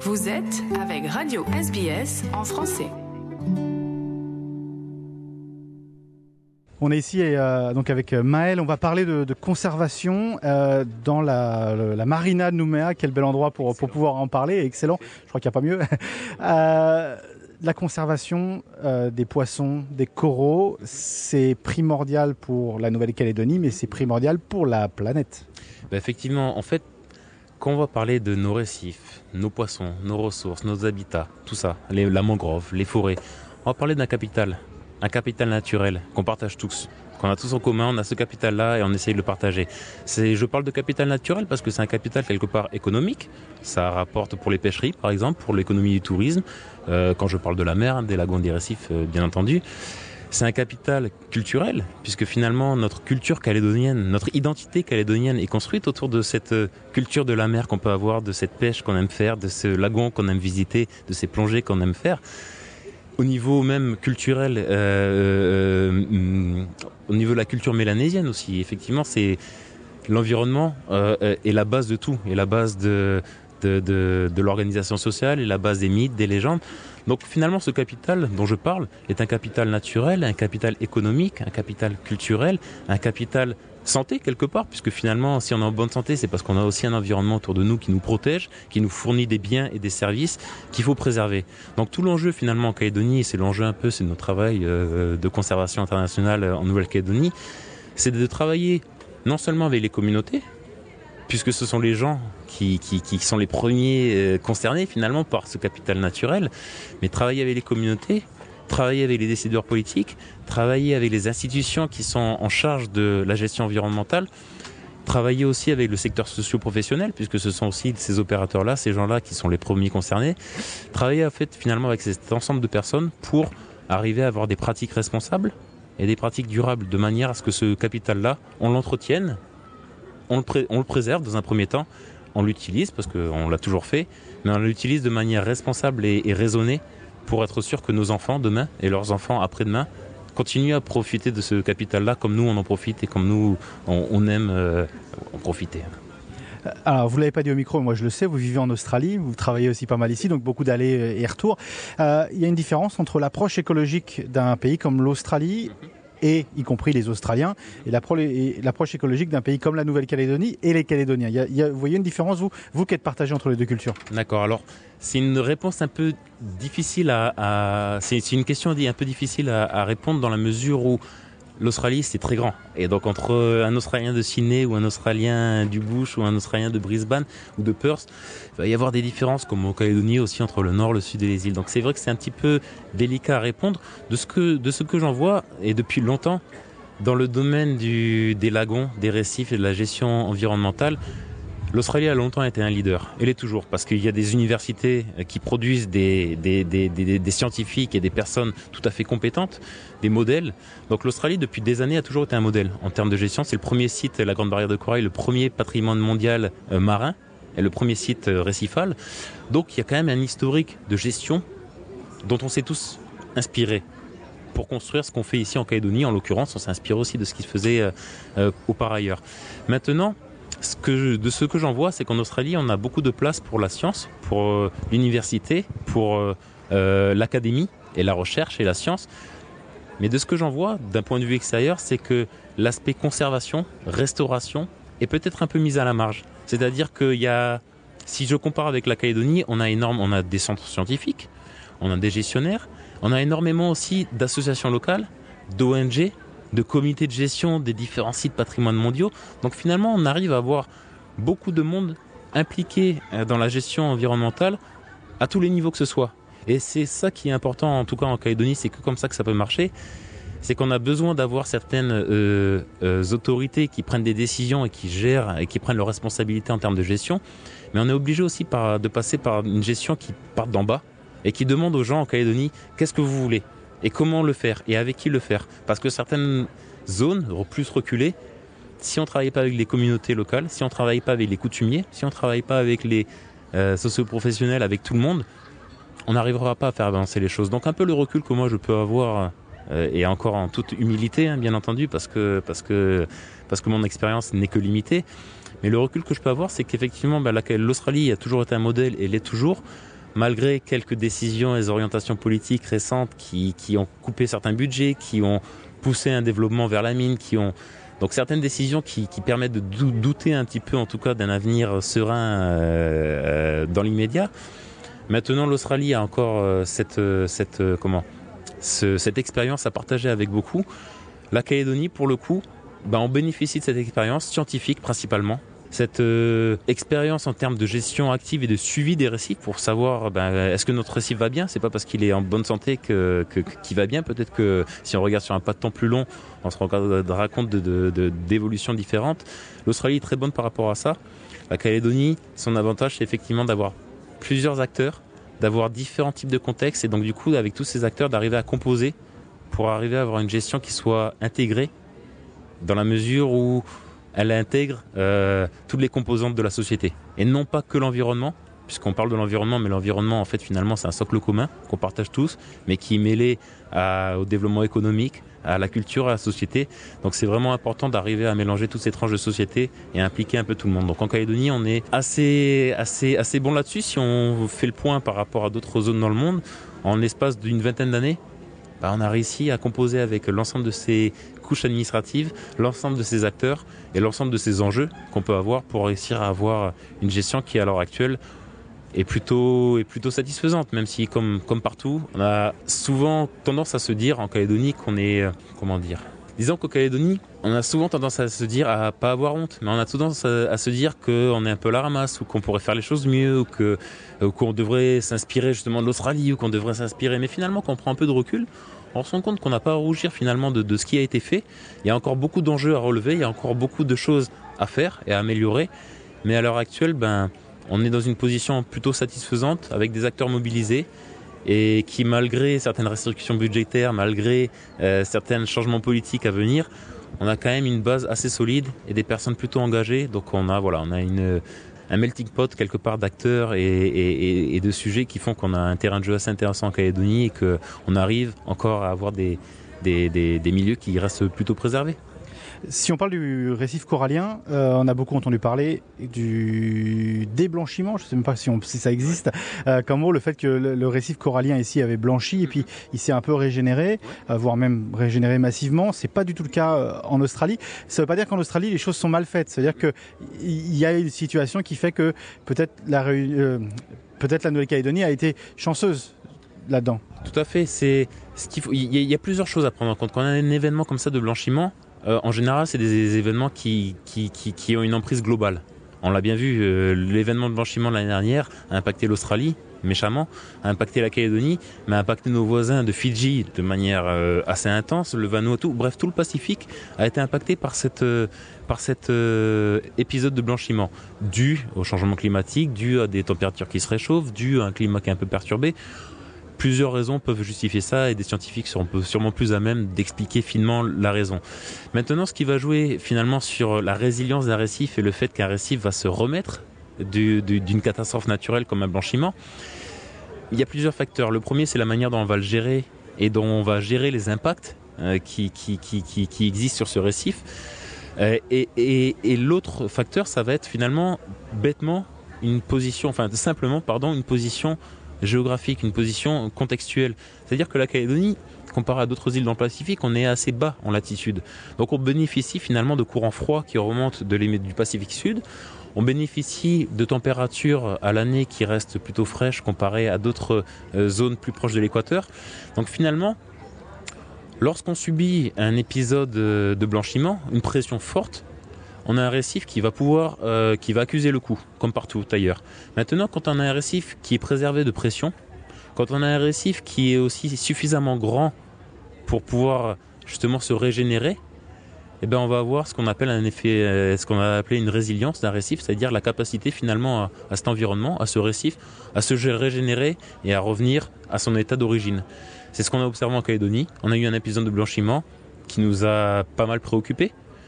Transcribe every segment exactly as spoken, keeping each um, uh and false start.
Vous êtes avec Radio S B S en français. On est ici euh, donc avec Maëlle, on va parler de, de conservation euh, dans la, le, la marina de Nouméa. Quel bel endroit pour, pour pouvoir en parler, excellent, je crois qu'il n'y a pas mieux. euh, la conservation euh, des poissons, des coraux, c'est primordial pour la Nouvelle-Calédonie, mais c'est primordial pour la planète. Bah effectivement, en fait, quand on va parler de nos récifs, nos poissons, nos ressources, nos habitats, tout ça, les, la mangrove, les forêts, on va parler d'un capital. Un capital naturel qu'on partage tous, qu'on a tous en commun, on a ce capital-là et on essaye de le partager. C'est, je parle de capital naturel parce que c'est un capital quelque part économique. Ça rapporte pour les pêcheries, par exemple, pour l'économie du tourisme. Euh, quand je parle de la mer, des lagons, des récifs, euh, bien entendu. C'est un capital culturel, puisque finalement notre culture calédonienne, notre identité calédonienne est construite autour de cette culture de la mer qu'on peut avoir, de cette pêche qu'on aime faire, de ce lagon qu'on aime visiter, de ces plongées qu'on aime faire. Au niveau même culturel, euh, euh, au niveau de la culture mélanésienne aussi, effectivement, c'est l'environnement euh, est la base de tout, est la base de, de, de, de l'organisation sociale, est la base des mythes, des légendes. Donc finalement, ce capital dont je parle est un capital naturel, un capital économique, un capital culturel, un capital santé quelque part, puisque finalement, si on est en bonne santé, c'est parce qu'on a aussi un environnement autour de nous qui nous protège, qui nous fournit des biens et des services qu'il faut préserver. Donc tout l'enjeu finalement en Calédonie, et c'est l'enjeu un peu, c'est notre travail euh, de conservation internationale en Nouvelle-Calédonie, c'est de travailler non seulement avec les communautés, puisque ce sont les gens qui, qui, qui sont les premiers euh, concernés finalement par ce capital naturel, mais travailler avec les communautés, travailler avec les décideurs politiques, travailler avec les institutions qui sont en charge de la gestion environnementale, travailler aussi avec le secteur socio-professionnel, puisque ce sont aussi ces opérateurs-là, ces gens-là qui sont les premiers concernés, travailler en fait finalement avec cet ensemble de personnes pour arriver à avoir des pratiques responsables et des pratiques durables, de manière à ce que ce capital-là, on l'entretienne, on le, pré- on le préserve dans un premier temps, on l'utilise, parce qu'on l'a toujours fait, mais on l'utilise de manière responsable et, et raisonnée, pour être sûr que nos enfants demain et leurs enfants après-demain continuent à profiter de ce capital-là comme nous on en profite et comme nous on, on aime euh, en profiter. Alors vous ne l'avez pas dit au micro, moi je le sais, vous vivez en Australie, vous travaillez aussi pas mal ici, donc beaucoup d'allers et retours. Euh, il y a une différence entre l'approche écologique d'un pays comme l'Australie et y compris les Australiens, et l'approche écologique d'un pays comme la Nouvelle-Calédonie et les Calédoniens. Il y a, il y a, vous voyez une différence, vous, vous qui êtes partagé entre les deux cultures? D'accord, alors c'est une réponse un peu difficile à... à c'est, c'est une question un peu difficile à, à répondre dans la mesure où l'Australie, c'est très grand. Et donc, entre un Australien de Sydney ou un Australien du Bush ou un Australien de Brisbane ou de Perth, il va y avoir des différences, comme en Calédonie aussi, entre le nord, le sud et les îles. Donc, c'est vrai que c'est un petit peu délicat à répondre. De ce que, de ce que j'en vois, et depuis longtemps, dans le domaine du, des lagons, des récifs et de la gestion environnementale, l'Australie a longtemps été un leader. Elle est toujours, parce qu'il y a des universités qui produisent des, des, des, des, des scientifiques et des personnes tout à fait compétentes, des modèles. Donc l'Australie, depuis des années, a toujours été un modèle en termes de gestion. C'est le premier site, la Grande Barrière de Corail, le premier patrimoine mondial euh, marin, et le premier site euh, récifal. Donc il y a quand même un historique de gestion dont on s'est tous inspirés pour construire ce qu'on fait ici en Calédonie. En l'occurrence, on s'inspire aussi de ce qui se faisait euh, euh, auparavant. Maintenant, Ce que, de ce que j'en vois, c'est qu'en Australie, on a beaucoup de place pour la science, pour euh, l'université, pour euh, euh, l'académie et la recherche et la science. Mais de ce que j'en vois, d'un point de vue extérieur, c'est que l'aspect conservation, restauration, est peut-être un peu mis à la marge. C'est-à-dire qu'il y a, si je compare avec la Calédonie, on a énorme, on a des centres scientifiques, on a des gestionnaires, on a énormément aussi d'associations locales, d'O N G, de comités de gestion des différents sites patrimoine mondiaux. Donc finalement, on arrive à avoir beaucoup de monde impliqué dans la gestion environnementale à tous les niveaux que ce soit. Et c'est ça qui est important, en tout cas en Calédonie, c'est que comme ça que ça peut marcher. C'est qu'on a besoin d'avoir certaines euh, euh, autorités qui prennent des décisions et qui gèrent et qui prennent leurs responsabilités en termes de gestion. Mais on est obligé aussi par, de passer par une gestion qui part d'en bas et qui demande aux gens en Calédonie qu'est-ce que vous voulez ? Et comment le faire ? Et avec qui le faire ? Parce que certaines zones, plus reculées, si on ne travaille pas avec les communautés locales, si on ne travaille pas avec les coutumiers, si on ne travaille pas avec les euh, socio-professionnels, avec tout le monde, on n'arrivera pas à faire avancer les choses. Donc un peu le recul que moi je peux avoir, euh, et encore en toute humilité, hein, bien entendu, parce que, parce que, parce que mon expérience n'est que limitée, mais le recul que je peux avoir, c'est qu'effectivement, bah, la, l'Australie a toujours été un modèle et l'est toujours. malgré quelques décisions et orientations politiques récentes qui, qui ont coupé certains budgets, qui ont poussé un développement vers la mine, qui ont donc certaines décisions qui, qui permettent de douter un petit peu, en tout cas, d'un avenir serein euh, dans l'immédiat. Maintenant, l'Australie a encore euh, cette, cette, euh, comment, ce, cette expérience à partager avec beaucoup. La Calédonie, pour le coup, ben, on bénéficie de cette expérience scientifique principalement. Cette euh, expérience en termes de gestion active et de suivi des récifs pour savoir ben, est-ce que notre récif va bien. C'est pas parce qu'il est en bonne santé que, que, qu'il va bien. Peut-être que si on regarde sur un pas de temps plus long, on se rendra compte de, de, de, d'évolutions différentes. L'Australie est très bonne par rapport à ça. La Calédonie, son avantage, c'est effectivement d'avoir plusieurs acteurs, d'avoir différents types de contextes et donc du coup, avec tous ces acteurs, d'arriver à composer pour arriver à avoir une gestion qui soit intégrée dans la mesure où elle intègre euh, toutes les composantes de la société. Et non pas que l'environnement, puisqu'on parle de l'environnement, mais l'environnement, en fait, finalement, c'est un socle commun qu'on partage tous, mais qui est mêlé à, au développement économique, à la culture, à la société. Donc c'est vraiment important d'arriver à mélanger toutes ces tranches de société et à impliquer un peu tout le monde. Donc en Calédonie, on est assez, assez, assez bon là-dessus. Si on fait le point par rapport à d'autres zones dans le monde, en l'espace d'une vingtaine d'années, bah, on a réussi à composer avec l'ensemble de ces couches administratives, l'ensemble de ces acteurs et l'ensemble de ces enjeux qu'on peut avoir pour réussir à avoir une gestion qui, à l'heure actuelle, est plutôt, est plutôt satisfaisante, même si, comme, comme partout, on a souvent tendance à se dire en Calédonie qu'on est, euh, comment dire, disons qu'en Calédonie, on a souvent tendance à se dire à pas avoir honte, mais on a tendance à, à se dire qu'on est un peu la ramasse ou qu'on pourrait faire les choses mieux ou, que, ou qu'on devrait s'inspirer justement de l'Australie ou qu'on devrait s'inspirer. Mais finalement, quand on prend un peu de recul, on se rend compte qu'on n'a pas à rougir finalement de, de ce qui a été fait. Il y a encore beaucoup d'enjeux à relever, il y a encore beaucoup de choses à faire et à améliorer. Mais à l'heure actuelle, ben, on est dans une position plutôt satisfaisante avec des acteurs mobilisés et qui, malgré certaines restrictions budgétaires, malgré euh, certains changements politiques à venir, on a quand même une base assez solide et des personnes plutôt engagées. Donc on a, voilà, on a une, un melting pot quelque part d'acteurs et, et, et de sujets qui font qu'on a un terrain de jeu assez intéressant en Calédonie et qu'on arrive encore à avoir des, des, des, des milieux qui restent plutôt préservés. Si on parle du récif corallien, euh, on a beaucoup entendu parler du déblanchiment, je ne sais même pas si, on, si ça existe, euh, comme mot, le fait que le, le récif corallien ici avait blanchi et puis il s'est un peu régénéré, euh, voire même régénéré massivement. C'est pas du tout le cas euh, en Australie. Ça ne veut pas dire qu'en Australie les choses sont mal faites. C'est-à-dire que il y a une situation qui fait que peut-être la, euh, peut-être la Nouvelle-Calédonie a été chanceuse là-dedans. Tout à fait. C'est ce qu'il faut. Il y a plusieurs choses à prendre en compte. Quand on a un événement comme ça de blanchiment, Euh, en général, c'est des événements qui, qui, qui, qui ont une emprise globale. On l'a bien vu, euh, l'événement de blanchiment de l'année dernière a impacté l'Australie, méchamment, a impacté la Calédonie, mais a impacté nos voisins de Fidji de manière euh, assez intense, le Vanuatu, bref, tout le Pacifique a été impacté par cette, euh, par cet euh, épisode de blanchiment, dû au changement climatique, dû à des températures qui se réchauffent, dû à un climat qui est un peu perturbé. Plusieurs raisons peuvent justifier ça et des scientifiques seront sûrement plus à même d'expliquer finement la raison. Maintenant, ce qui va jouer finalement sur la résilience d'un récif et le fait qu'un récif va se remettre du, du, d'une catastrophe naturelle comme un blanchiment, il y a plusieurs facteurs. Le premier, c'est la manière dont on va le gérer et dont on va gérer les impacts euh, qui, qui, qui, qui, qui existent sur ce récif. Euh, et, et, et l'autre facteur, ça va être finalement bêtement une position, enfin simplement, pardon, une position géographique, une position contextuelle. C'est-à-dire que la Calédonie, comparé à d'autres îles dans le Pacifique, on est assez bas en latitude. Donc on bénéficie finalement de courants froids qui remontent de du Pacifique Sud. On bénéficie de températures à l'année qui restent plutôt fraîches comparées à d'autres zones plus proches de l'équateur. Donc finalement, lorsqu'on subit un épisode de blanchiment, une pression forte, on a un récif qui va pouvoir, euh, qui va accuser le coup, comme partout ailleurs. Maintenant, quand on a un récif qui est préservé de pression, quand on a un récif qui est aussi suffisamment grand pour pouvoir justement se régénérer, eh ben on va avoir ce qu'on appelle un effet, euh, ce qu'on a appelé une résilience d'un récif, c'est-à-dire la capacité finalement à, à cet environnement, à ce récif, à se régénérer et à revenir à son état d'origine. C'est ce qu'on a observé en Calédonie. On a eu un épisode de blanchiment qui nous a pas mal préoccupés.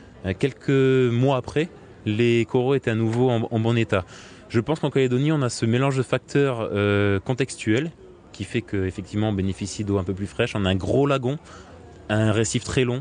Quelques mois après, les coraux étaient à nouveau en, en bon état. Je pense qu'en Calédonie, on a ce mélange de facteurs euh, contextuels qui fait qu'effectivement, on bénéficie d'eau un peu plus fraîche. On a un gros lagon, un récif très long,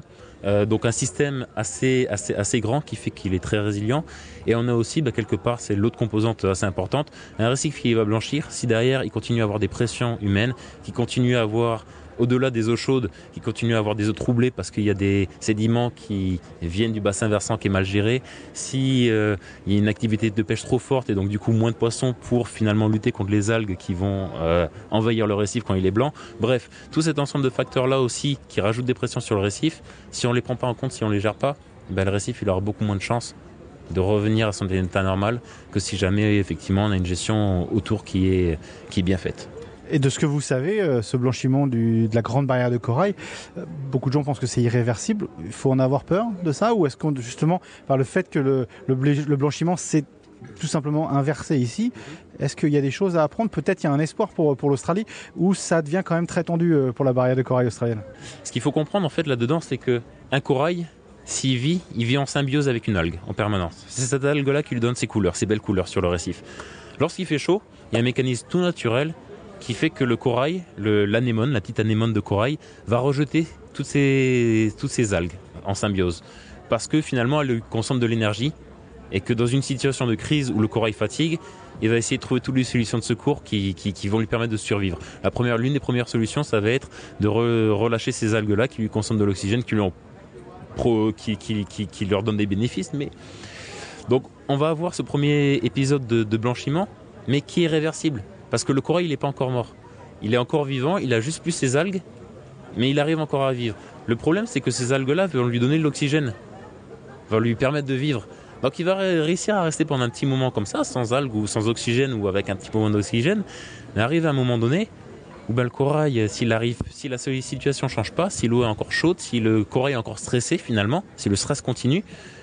Euh, donc un système assez, assez, assez grand qui fait qu'il est très résilient. Et on a aussi, bah, quelque part, c'est l'autre composante assez importante, un récif qui va blanchir. Si derrière, il continue à avoir des pressions humaines, qui continue à avoir, au-delà des eaux chaudes, qui continue à avoir des eaux troublées parce qu'il y a des sédiments qui viennent du bassin versant qui est mal géré, si euh, il y a une activité de pêche trop forte et donc du coup moins de poissons pour finalement lutter contre les algues qui vont euh, envahir le récif quand il est blanc. Bref, tout cet ensemble de facteurs-là aussi qui rajoutent des pressions sur le récif, si on les prend pas en compte, si on les gère pas, ben, le récif il aura beaucoup moins de chances de revenir à son état normal que si jamais effectivement on a une gestion autour qui est, qui est bien faite. Et de ce que vous savez, euh, ce blanchiment du, de la grande barrière de corail, euh, beaucoup de gens pensent que c'est irréversible. Il faut en avoir peur de ça, ou est-ce qu'on, justement, par le fait que le, le, le blanchiment s'est tout simplement inversé ici, est-ce qu'il y a des choses à apprendre? Peut-être il y a un espoir pour, pour l'Australie, où ça devient quand même très tendu euh, pour la barrière de corail australienne. Ce qu'il faut comprendre en fait là-dedans, c'est qu'un corail, s'il vit, il vit en symbiose avec une algue en permanence. C'est cette algue-là qui lui donne ses couleurs, ses belles couleurs sur le récif. Lorsqu'il fait chaud, il y a un mécanisme tout naturel qui fait que le corail, le, l'anémone, la petite anémone de corail, va rejeter toutes ces, toutes ces algues en symbiose. Parce que finalement, elle consomme de l'énergie et que dans une situation de crise où le corail fatigue, il va essayer de trouver toutes les solutions de secours qui, qui, qui vont lui permettre de survivre. La première, l'une des premières solutions, ça va être de re, relâcher ces algues-là qui lui consomment de l'oxygène, qui, lui ont pro, qui, qui, qui, qui leur donnent des bénéfices. Mais... Donc, on va avoir ce premier épisode de, de blanchiment, mais qui est réversible. Parce que le corail, il n'est pas encore mort. Il est encore vivant, il a juste plus ses algues, mais il arrive encore à vivre. Le problème, c'est que ces algues-là vont lui donner de l'oxygène, vont lui permettre de vivre. Donc il va réussir à rester pendant un petit moment comme ça, sans algues ou sans oxygène ou avec un petit moment d'oxygène. Mais arrive à un moment donné où ben, le corail, s'il arrive, si la situation ne change pas, si l'eau est encore chaude, si le corail est encore stressé finalement, si le stress continue,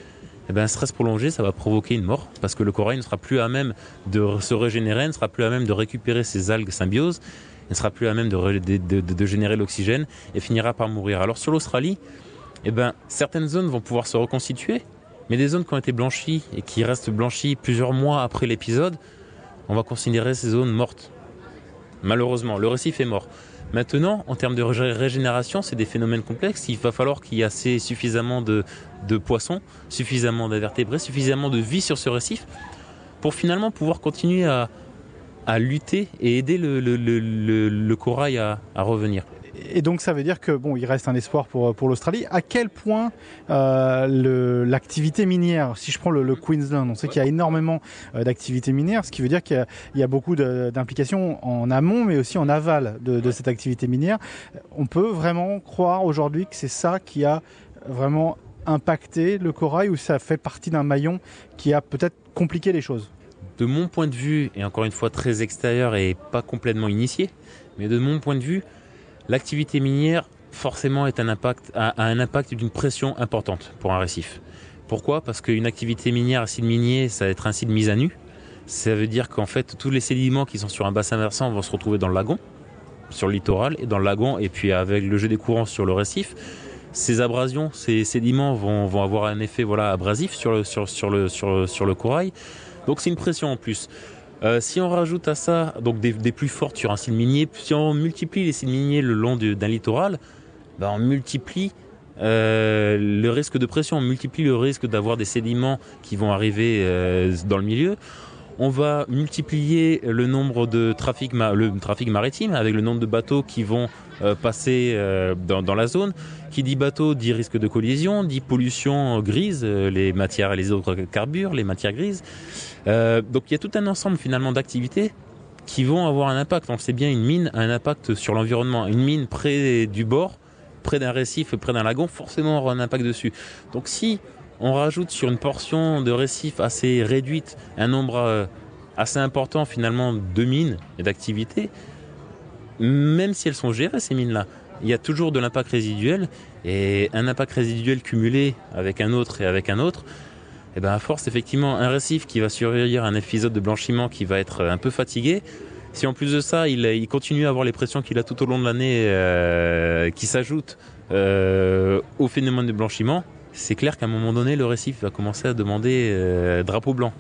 eh ben, un stress prolongé, ça va provoquer une mort parce que le corail ne sera plus à même de se régénérer, ne sera plus à même de récupérer ses algues symbiose, ne sera plus à même de, de, de, de générer l'oxygène et finira par mourir. Alors sur l'Australie, eh ben, certaines zones vont pouvoir se reconstituer, mais des zones qui ont été blanchies et qui restent blanchies plusieurs mois après l'épisode, on va considérer ces zones mortes. Malheureusement, le récif est mort. Maintenant, en termes de régénération, c'est des phénomènes complexes. Il va falloir qu'il y ait assez suffisamment de, de poissons, suffisamment d'invertébrés, suffisamment de vie sur ce récif pour finalement pouvoir continuer à, à lutter et aider le, le, le, le, le corail à, à revenir. Et donc ça veut dire que bon, il reste un espoir pour pour l'Australie. À quel point euh, le, l'activité minière, si je prends le, le Queensland, on sait qu'il y a énormément euh, d'activités minières, ce qui veut dire qu'il y a, il y a beaucoup de, d'implications en amont, mais aussi en aval de, de cette activité minière. On peut vraiment croire aujourd'hui que c'est ça qui a vraiment impacté le corail, ou ça fait partie d'un maillon qui a peut-être compliqué les choses? De mon point de vue, et encore une fois très extérieur et pas complètement initié, mais de mon point de vue, l'activité minière, forcément, est un impact, a, a un impact d'une pression importante pour un récif. Pourquoi ? Parce qu'une activité minière, un site minier, ça va être un site mis à nu. Ça veut dire qu'en fait, tous les sédiments qui sont sur un bassin versant vont se retrouver dans le lagon, sur le littoral, et dans le lagon, et puis avec le jeu des courants sur le récif, ces abrasions, ces sédiments vont, vont avoir un effet voilà, abrasif sur le, sur, sur, le, sur, sur le corail. Donc c'est une pression en plus. Euh, si on rajoute à ça donc des, des plus fortes sur un site minier, si on multiplie les sites miniers le long de, d'un littoral, ben on multiplie euh, le risque de pression, on multiplie le risque d'avoir des sédiments qui vont arriver euh, dans le milieu. On va multiplier le nombre de trafic, le trafic maritime avec le nombre de bateaux qui vont euh, passer euh, dans, dans la zone. Qui dit bateau dit risque de collision, dit pollution grise, les matières, les hydrocarbures, les matières grises. Euh, donc il y a tout un ensemble finalement d'activités qui vont avoir un impact. On le sait bien, une mine a un impact sur l'environnement. Une mine près du bord, près d'un récif, près d'un lagon, forcément aura un impact dessus. Donc si on rajoute sur une portion de récif assez réduite un nombre euh, assez important finalement de mines et d'activités, même si elles sont gérées ces mines-là, il y a toujours de l'impact résiduel, et un impact résiduel cumulé avec un autre et avec un autre, et ben à force effectivement un récif qui va survivre à un épisode de blanchiment qui va être un peu fatigué, si en plus de ça il, il continue à avoir les pressions qu'il a tout au long de l'année euh, qui s'ajoutent euh, au phénomène de blanchiment, c'est clair qu'à un moment donné le récif va commencer à demander euh, drapeau blanc.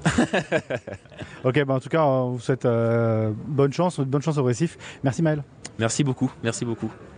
Ok, bah en tout cas on vous souhaite euh, bonne chance, bonne chance au récif. Merci Maël. Merci beaucoup, merci beaucoup.